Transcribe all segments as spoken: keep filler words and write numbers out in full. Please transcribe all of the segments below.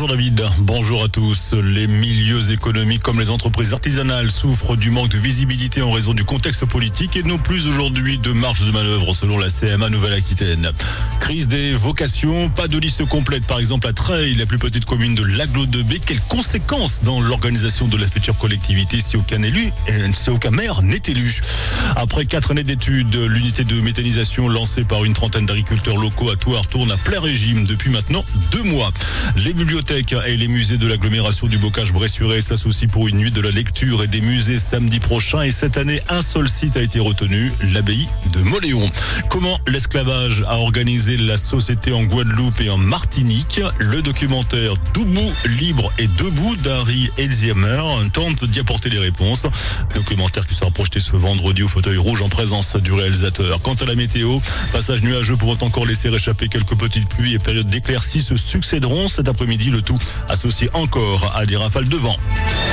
Bonjour David, bonjour à tous. Les milieux économiques comme les entreprises artisanales souffrent du manque de visibilité en raison du contexte politique et n'ont plus aujourd'hui de marge de manœuvre selon la C M A Nouvelle-Aquitaine. Crise des vocations, pas de liste complète par exemple à Treilles, la plus petite commune de l'Agglo de B. Quelles conséquences dans l'organisation de la future collectivité si aucun élu, si aucun maire n'est élu? Après quatre années d'études, l'unité de méthanisation lancée par une trentaine d'agriculteurs locaux à Thouars tourne à plein régime depuis maintenant deux mois. Les bibliothèques et les musées de l'agglomération du Bocage-Bressuret s'associent pour une nuit de la lecture et des musées samedi prochain. Et cette année, un seul site a été retenu, l'abbaye de Mauléon. Comment l'esclavage a organisé la société en Guadeloupe et en Martinique? Le documentaire Debout, libre et debout d'Harry Elzheimer tente d'y apporter des réponses. Documentaire qui sera projeté ce vendredi au fauteuil rouge en présence du réalisateur. Quant à la météo, passage nuageux pourront encore laisser échapper quelques petites pluies et périodes d'éclaircies se succéderont cet après-midi, le tout associé encore à des rafales de vent.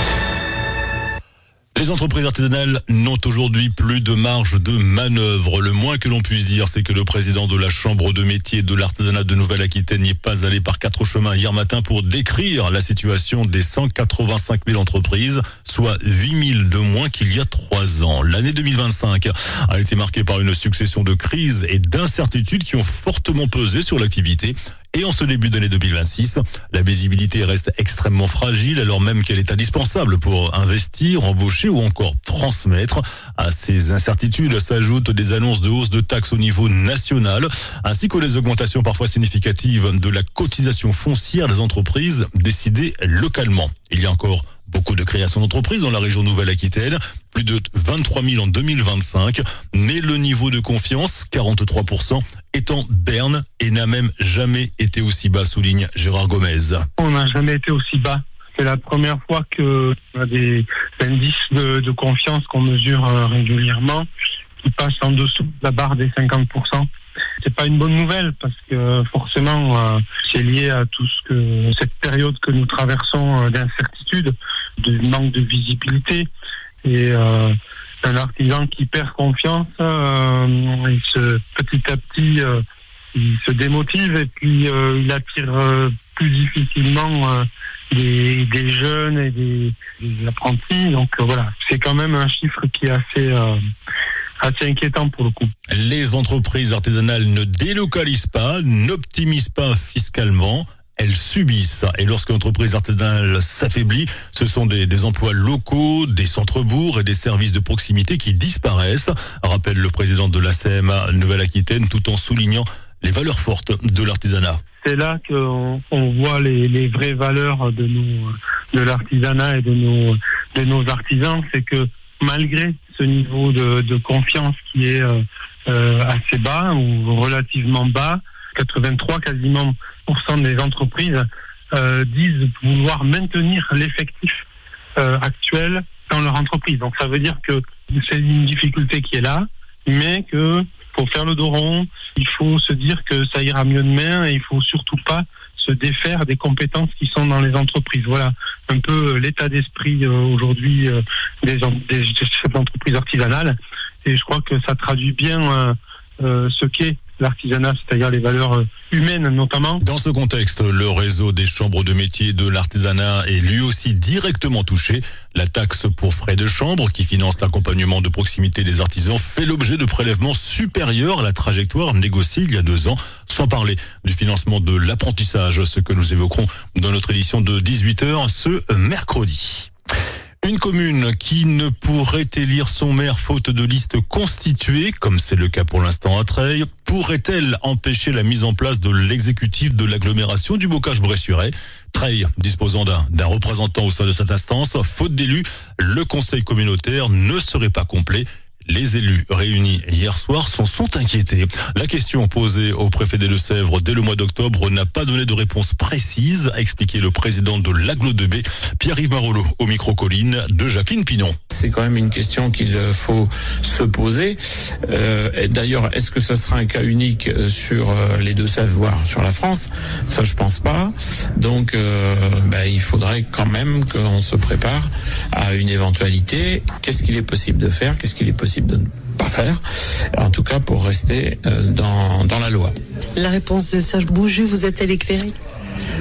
Les entreprises artisanales n'ont aujourd'hui plus de marge de manœuvre. Le moins que l'on puisse dire, c'est que le président de la Chambre de métier de l'artisanat de Nouvelle-Aquitaine n'y est pas allé par quatre chemins hier matin pour décrire la situation des cent quatre-vingt-cinq mille entreprises, soit huit mille de moins qu'il y a trois ans. L'année deux mille vingt-cinq a été marquée par une succession de crises et d'incertitudes qui ont fortement pesé sur l'activité. Et en ce début d'année deux mille vingt-six, la visibilité reste extrêmement fragile alors même qu'elle est indispensable pour investir, embaucher ou encore transmettre. À ces incertitudes s'ajoutent des annonces de hausse de taxes au niveau national ainsi que les augmentations parfois significatives de la cotisation foncière des entreprises décidées localement. Il y a encore beaucoup de créations d'entreprises dans la région Nouvelle-Aquitaine, plus de vingt-trois mille en deux mille vingt-cinq, mais le niveau de confiance, quarante-trois pour cent, est en berne et n'a même jamais été aussi bas, souligne Gérard Gomez. On n'a jamais été aussi bas. C'est la première fois qu'on a des indices de, de confiance qu'on mesure régulièrement qui passent en dessous de la barre des cinquante pour cent. C'est pas une bonne nouvelle parce que forcément euh, c'est lié à tout ce que cette période que nous traversons euh, d'incertitude, de manque de visibilité et euh, un artisan qui perd confiance, euh, il se, petit à petit euh, il se démotive et puis euh, il attire euh, plus difficilement euh, des, des jeunes et des, des apprentis. Donc euh, voilà, c'est quand même un chiffre qui est assez euh, assez inquiétant pour le coup. Les entreprises artisanales ne délocalisent pas, n'optimisent pas fiscalement, elles subissent. Et lorsque l'entreprise artisanale s'affaiblit, ce sont des, des emplois locaux, des centres-bourgs et des services de proximité qui disparaissent, rappelle le président de la C M A Nouvelle-Aquitaine, tout en soulignant les valeurs fortes de l'artisanat. C'est là qu'on on voit les, les vraies valeurs de nos, de l'artisanat et de nos, de nos artisans, c'est que malgré ce niveau de, de confiance qui est euh, euh, assez bas ou relativement bas, quatre-vingt-trois quasiment pour cent des entreprises euh, disent vouloir maintenir l'effectif euh, actuel dans leur entreprise. Donc ça veut dire que c'est une difficulté qui est là, mais que faut faire le dos rond, il faut se dire que ça ira mieux demain et il faut surtout pas se défaire des compétences qui sont dans les entreprises. Voilà un peu l'état d'esprit euh, aujourd'hui euh, des, des chefs d'entreprise artisanales et je crois que ça traduit bien euh, euh, ce qu'est l'artisanat, c'est-à-dire les valeurs humaines notamment. Dans ce contexte, le réseau des chambres de métiers de l'artisanat est lui aussi directement touché. La taxe pour frais de chambre, qui finance l'accompagnement de proximité des artisans, fait l'objet de prélèvements supérieurs à la trajectoire négociée il y a deux ans, sans parler du financement de l'apprentissage, ce que nous évoquerons dans notre édition de dix-huit heures ce mercredi. Une commune qui ne pourrait élire son maire faute de liste constituée, comme c'est le cas pour l'instant à Treilles, pourrait-elle empêcher la mise en place de l'exécutif de l'agglomération du Bocage-Bressuret? Treilles disposant d'un, d'un représentant au sein de cette instance, faute d'élus, le conseil communautaire ne serait pas complet. Les élus réunis hier soir s'en sont inquiétés. La question posée au préfet des Deux-Sèvres dès le mois d'octobre n'a pas donné de réponse précise, a expliqué le président de l'Agglo de B, Pierre-Yves Marolleau, au micro-colline de Jacqueline Pinon. C'est quand même une question qu'il faut se poser. Euh, d'ailleurs, est-ce que ça sera un cas unique sur les Deux-Sèvres, voire sur la France? Ça, je pense pas. Donc, euh, bah, il faudrait quand même qu'on se prépare à une éventualité. Qu'est-ce qu'il est possible de faire? Qu'est-ce qu'il est possible de ne pas faire, en tout cas pour rester dans, dans la loi. La réponse de Serge Bouju vous a-t-elle éclairé?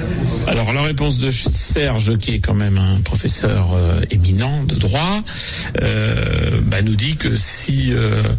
Alors la réponse de Serge, qui est quand même un professeur euh, éminent de droit, euh, bah, nous dit que si euh,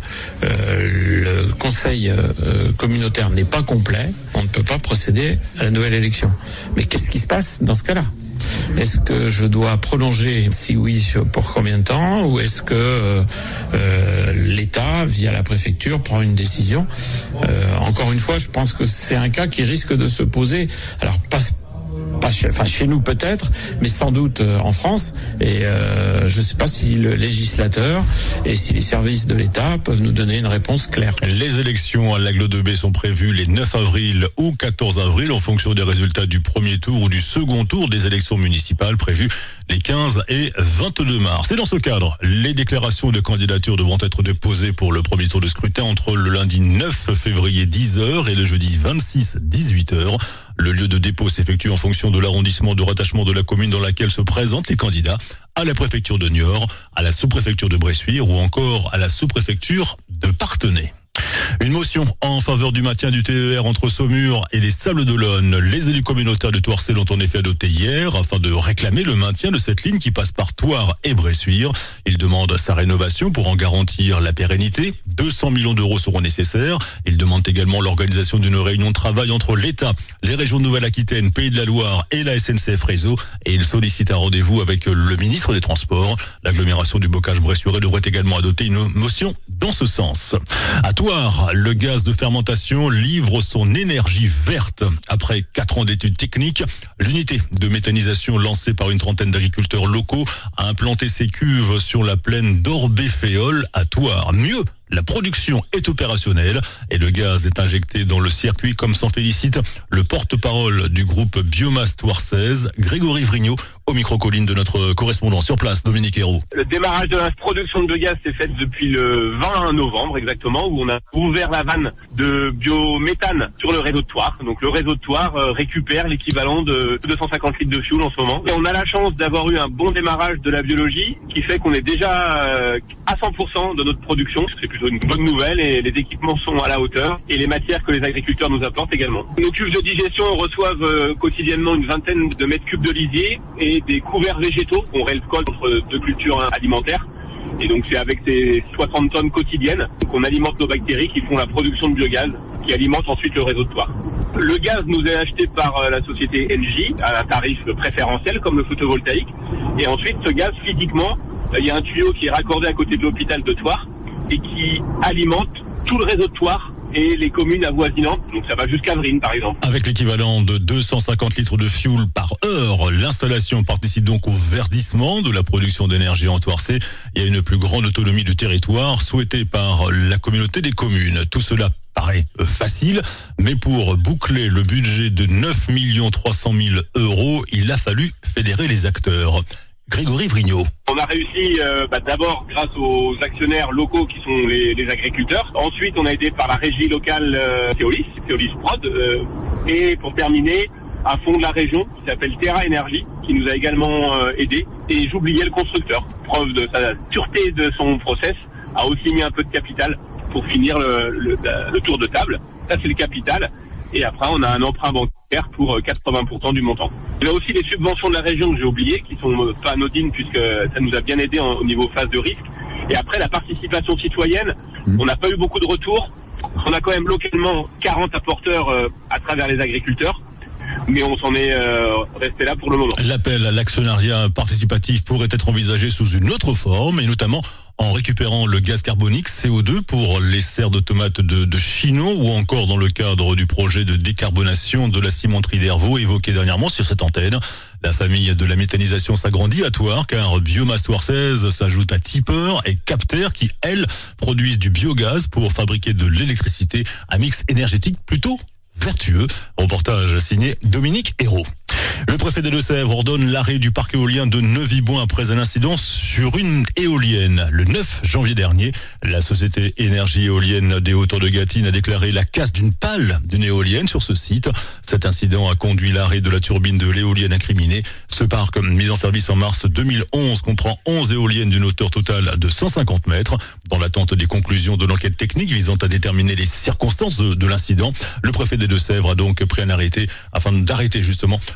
euh, le conseil euh, communautaire n'est pas complet, on ne peut pas procéder à la nouvelle élection. Mais qu'est-ce qui se passe dans ce cas-là ? Est-ce que je dois prolonger, si oui, pour combien de temps, ou est-ce que euh, euh, l'État, via la préfecture, prend une décision ? euh, Encore une fois, je pense que c'est un cas qui risque de se poser. Alors, pas Pas chez, enfin chez nous peut-être, mais sans doute euh, en France. Et euh, je ne sais pas si le législateur et si les services de l'État peuvent nous donner une réponse claire. Les élections à l'Aigle de Baie sont prévues les neuf avril ou quatorze avril en fonction des résultats du premier tour ou du second tour des élections municipales prévues les quinze et vingt-deux mars. Et dans ce cadre, les déclarations de candidature devront être déposées pour le premier tour de scrutin entre le lundi neuf février dix heures et le jeudi vingt-six dix-huit heures. Le lieu de dépôt s'effectue en fonction de l'arrondissement de rattachement de la commune dans laquelle se présentent les candidats, à la préfecture de Niort, à la sous-préfecture de Bressuire ou encore à la sous-préfecture de Parthenay. Une motion en faveur du maintien du T E R entre Saumur et les Sables-d'Olonne. Les élus communautaires de Thouarcé l'ont en effet adopté hier afin de réclamer le maintien de cette ligne qui passe par Thouars et Bressuire. Ils demandent sa rénovation pour en garantir la pérennité. deux cents millions d'euros seront nécessaires. Ils demandent également l'organisation d'une réunion de travail entre l'État, les régions de Nouvelle-Aquitaine, Pays de la Loire et la S N C F Réseau. Et ils sollicitent un rendez-vous avec le ministre des Transports. L'agglomération du Bocage-Bressuire devrait également adopter une motion dans ce sens. À Thouars, le gaz de fermentation livre son énergie verte. Après quatre ans d'études techniques, l'unité de méthanisation lancée par une trentaine d'agriculteurs locaux a implanté ses cuves sur la plaine d'Orbé-Féol à Thouars. Mieux, la production est opérationnelle et le gaz est injecté dans le circuit comme s'en félicite le porte-parole du groupe Biomasse Thouarsaise, Grégory Vrignot, au micro-colline de notre correspondant sur place, Dominique Hérault. Le démarrage de la production de biogaz s'est fait depuis le vingt novembre exactement, où on a ouvert la vanne de biométhane sur le réseau de Thouars. Donc le réseau de Thouars euh, récupère l'équivalent de deux cent cinquante litres de fuel en ce moment. Et on a la chance d'avoir eu un bon démarrage de la biologie qui fait qu'on est déjà euh, à cent pour cent de notre production. C'est plutôt une bonne nouvelle et les équipements sont à la hauteur et les matières que les agriculteurs nous apportent également. Nos cuves de digestion reçoivent euh, quotidiennement une vingtaine de mètres cubes de lisier et des couverts végétaux qu'on récolte entre deux cultures alimentaires. Et donc c'est avec ces soixante tonnes quotidiennes qu'on alimente nos bactéries qui font la production de biogaz, qui alimente ensuite le réseau de Thouars. Le gaz nous est acheté par la société Engie à un tarif préférentiel comme le photovoltaïque. Et ensuite ce gaz, physiquement, il y a un tuyau qui est raccordé à côté de l'hôpital de Thouars et qui alimente tout le réseau de Thouars et les communes avoisinantes, donc ça va jusqu'à Vrines par exemple. Avec l'équivalent de deux cent cinquante litres de fuel par heure, l'installation participe donc au verdissement de la production d'énergie en Thouarsais et à une plus grande autonomie du territoire souhaitée par la communauté des communes. Tout cela paraît facile, mais pour boucler le budget de neuf millions trois cent mille euros, il a fallu fédérer les acteurs. Grégory Vrignot. On a réussi euh, bah, d'abord grâce aux actionnaires locaux qui sont les, les agriculteurs. Ensuite, on a aidé par la régie locale euh, Théolis, Théolis Prod. Euh, et pour terminer, un fonds de la région qui s'appelle Terra Énergie, qui nous a également euh, aidés. Et j'oubliais le constructeur. Preuve de sa sûreté de son process, a aussi mis un peu de capital pour finir le, le, le tour de table. Ça, c'est le capital. Et après, on a un emprunt bancaire pour quatre-vingts pour cent du montant. Il y a aussi les subventions de la région que j'ai oubliées, qui sont pas anodines puisque ça nous a bien aidé au niveau phase de risque. Et après, la participation citoyenne, on n'a pas eu beaucoup de retours. On a quand même localement quarante apporteurs euh, à travers les agriculteurs. Mais on s'en est euh, resté là pour le moment. L'appel à l'actionnariat participatif pourrait être envisagé sous une autre forme et notamment en récupérant le gaz carbonique C O deux pour les serres de tomates de, de Chinon ou encore dans le cadre du projet de décarbonation de la cimenterie d'Hervaux évoqué dernièrement sur cette antenne. La famille de la méthanisation s'agrandit à Thouars car Biomasse Thouarsaise s'ajoute à Tipper et Capter qui, elles, produisent du biogaz pour fabriquer de l'électricité, un mix énergétique plutôt vertueux. Reportage signé Dominique Hérault. Le préfet des Deux-Sèvres ordonne l'arrêt du parc éolien de Neuvy-Boin après un incident sur une éolienne. Le neuf janvier dernier, la société énergie éolienne des Hauteurs de Gâtine a déclaré la casse d'une pale d'une éolienne sur ce site. Cet incident a conduit l'arrêt de la turbine de l'éolienne incriminée. Ce parc, mis en service en mars deux mille onze, comprend onze éoliennes d'une hauteur totale de cent cinquante mètres. Dans l'attente des conclusions de l'enquête technique visant à déterminer les circonstances de, de l'incident, le préfet des Deux-Sèvres a donc pris un arrêté afin d'arrêter justement l'ensemble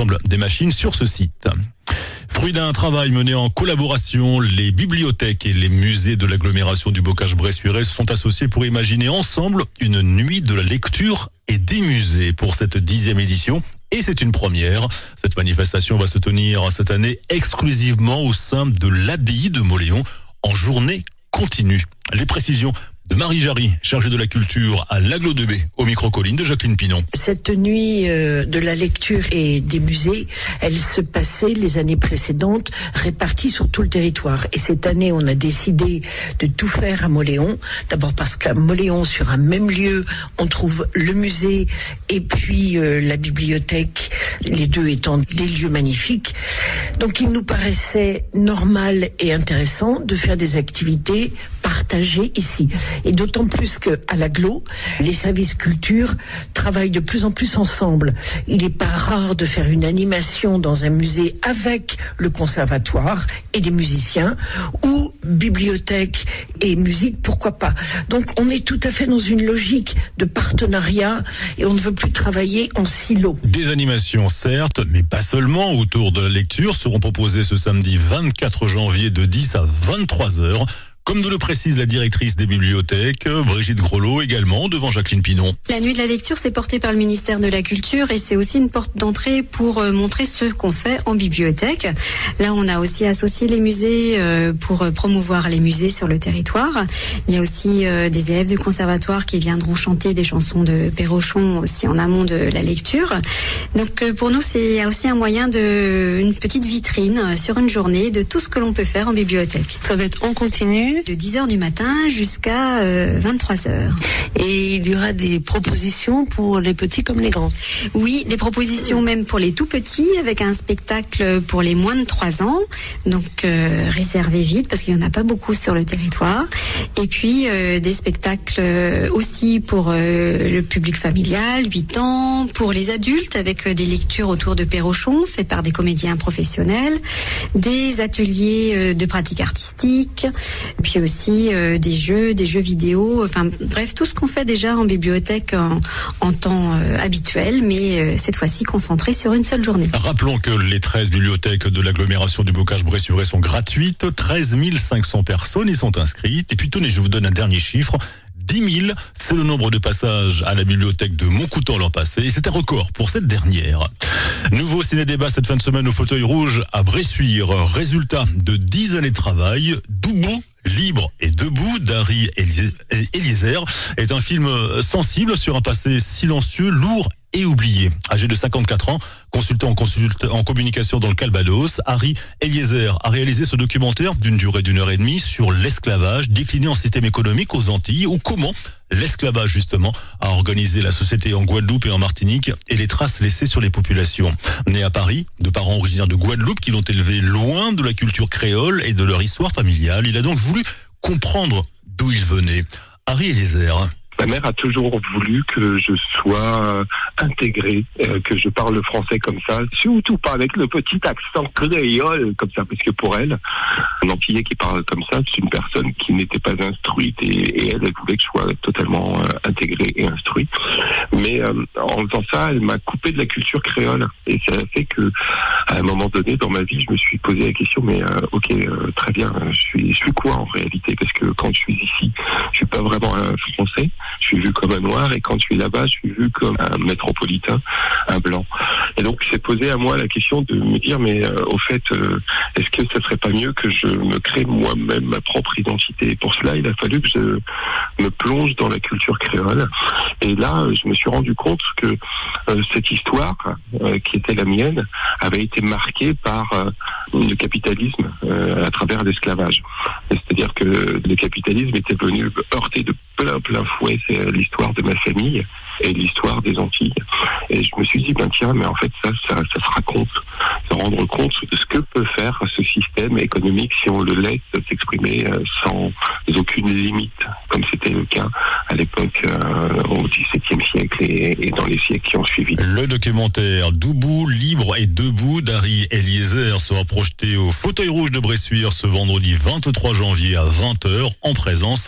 l'ensemble des machines sur ce site. Fruit d'un travail mené en collaboration, les bibliothèques et les musées de l'agglomération du Bocage-Bressuire se sont associés pour imaginer ensemble une nuit de la lecture et des musées pour cette dixième édition. Et c'est une première. Cette manifestation va se tenir cette année exclusivement au sein de l'abbaye de Mauléon en journée continue. Les précisions de Marie Jarry, chargée de la culture à l'Aglo deux B, au micro-colline de Jacqueline Pinon. Cette nuit euh, de la lecture et des musées, elle se passait les années précédentes répartie sur tout le territoire. Et cette année, on a décidé de tout faire à Mauléon. D'abord parce qu'à Mauléon, sur un même lieu, on trouve le musée et puis euh, la bibliothèque, les deux étant des lieux magnifiques. Donc il nous paraissait normal et intéressant de faire des activités partagées ici. Et d'autant plus qu'à l'Aglo, les services culture travaillent de plus en plus ensemble. Il n'est pas rare de faire une animation dans un musée avec le conservatoire et des musiciens, ou bibliothèque et musique, pourquoi pas. Donc on est tout à fait dans une logique de partenariat et on ne veut plus travailler en silo. Des animations certes, mais pas seulement autour de la lecture, seront proposées ce samedi vingt-quatre janvier de dix à vingt-trois heures. Comme nous le précise la directrice des bibliothèques, Brigitte Grelot, également devant Jacqueline Pinon. La nuit de la lecture, c'est porté par le ministère de la Culture et c'est aussi une porte d'entrée pour montrer ce qu'on fait en bibliothèque. Là, on a aussi associé les musées pour promouvoir les musées sur le territoire. Il y a aussi des élèves du conservatoire qui viendront chanter des chansons de Perrochon aussi en amont de la lecture. Donc pour nous, c'est aussi un moyen de une petite vitrine sur une journée de tout ce que l'on peut faire en bibliothèque. Ça va être en continu de dix heures du matin jusqu'à euh, vingt-trois heures. Et il y aura des propositions pour les petits comme les grands. Oui, des propositions même pour les tout petits, avec un spectacle pour les moins de trois ans, donc euh, réservé vite parce qu'il n'y en a pas beaucoup sur le territoire. Et puis euh, des spectacles aussi pour euh, le public familial, huit ans, pour les adultes avec euh, des lectures autour de Perrochon fait par des comédiens professionnels, des ateliers euh, de pratique artistique, puis aussi euh, des jeux, des jeux vidéo, enfin bref, tout ce qu'on fait déjà en bibliothèque en, en temps euh, habituel, mais euh, cette fois-ci concentré sur une seule journée. Rappelons que les treize bibliothèques de l'agglomération du Bocage-Bressuire sont gratuites, treize mille cinq cents personnes y sont inscrites, et puis tenez, je vous donne un dernier chiffre, dix mille, c'est le nombre de passages à la bibliothèque de Montcoutan l'an passé, et c'est un record pour cette dernière. Nouveau ciné-débat cette fin de semaine au Fauteuil Rouge à Bressuire. Résultat de dix années de travail, Debout, libre et debout d'Harry Eliezer est un film sensible sur un passé silencieux, lourd et oublié. Âgé de cinquante-quatre ans, consultant en, consulte, en communication dans le Calvados, Harry Eliezer a réalisé ce documentaire d'une durée d'une heure et demie sur l'esclavage décliné en système économique aux Antilles, ou comment l'esclavage justement a organisé la société en Guadeloupe et en Martinique et les traces laissées sur les populations. Né à Paris, de parents originaires de Guadeloupe qui l'ont élevé loin de la culture créole et de leur histoire familiale, il a donc voulu comprendre d'où il venait. Harry Eliezer. Ma mère a toujours voulu que je sois intégré, euh, que je parle français comme ça, surtout pas avec le petit accent créole comme ça, parce que pour elle, un Antillais qui parle comme ça, c'est une personne qui n'était pas instruite et, et elle, elle voulait que je sois totalement euh, intégré et instruit. Mais euh, en faisant ça, elle m'a coupé de la culture créole et ça a fait que, à un moment donné dans ma vie, je me suis posé la question, mais euh, ok, euh, très bien, je suis, je suis quoi en réalité? Parce que quand je suis ici, je suis pas vraiment un Français. Je suis vu comme un noir, et quand je suis là-bas, je suis vu comme un métropolitain, un blanc. Et donc, c'est posé à moi la question de me dire, mais euh, au fait, euh, est-ce que ça serait pas mieux que je me crée moi-même ma propre identité? Et pour cela, il a fallu que je me plonge dans la culture créole. Et là, je me suis rendu compte que euh, cette histoire, euh, qui était la mienne, avait été marquée par euh, le capitalisme euh, à travers l'esclavage. C'est-à-dire que le capitalisme était venu heurter de plein plein fouet c'est l'histoire de ma famille et l'histoire des Antilles. Et je me suis dit, ben tiens, mais en fait ça, ça, ça se raconte, se rendre compte de ce que peut faire ce système économique si on le laisse s'exprimer sans aucune limite, comme c'était le cas à l'époque euh, au dix-septième siècle et, et dans les siècles qui ont suivi. Le documentaire Debout, libre et debout d'Harry Eliezer sera projeté au Fauteuil Rouge de Bressuire ce vendredi vingt-trois janvier à vingt heures en présence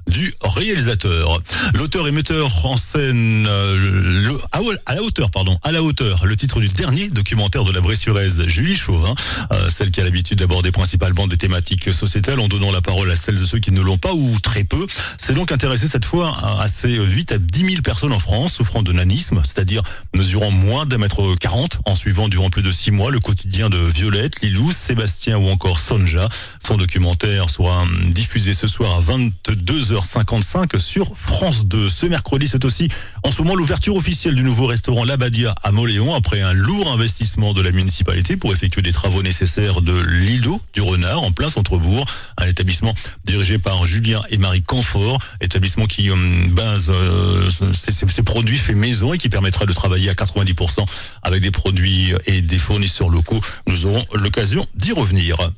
du réalisateur. L'auteur et metteur en scène euh, le, à, à la hauteur, pardon, à la hauteur, le titre du dernier documentaire de la Bressuiraise Julie Chauvin, euh, celle qui a l'habitude d'aborder principalement des thématiques sociétales en donnant la parole à celles de ceux qui ne l'ont pas ou très peu. C'est donc intéressé cette fois assez vite à dix mille personnes en France souffrant de nanisme, c'est-à-dire mesurant moins d'un mètre quarante, en suivant durant plus de six mois le quotidien de Violette, Lilou, Sébastien ou encore Sonja. Son documentaire sera diffusé ce soir à vingt-deux heures cinquante-cinq sur France deux. Ce mercredi, c'est aussi en ce moment l'ouverture officielle du nouveau restaurant L'Abadia à Mauléon après un lourd investissement de la municipalité pour effectuer des travaux nécessaires de l'île d'eau du Renard en plein centre-bourg. Un établissement dirigé par Julien et Marie Canfort, établissement qui euh, base euh, ses, ses produits faits maison et qui permettra de travailler à quatre-vingt-dix pour cent avec des produits et des fournisseurs locaux. Nous aurons l'occasion d'y revenir.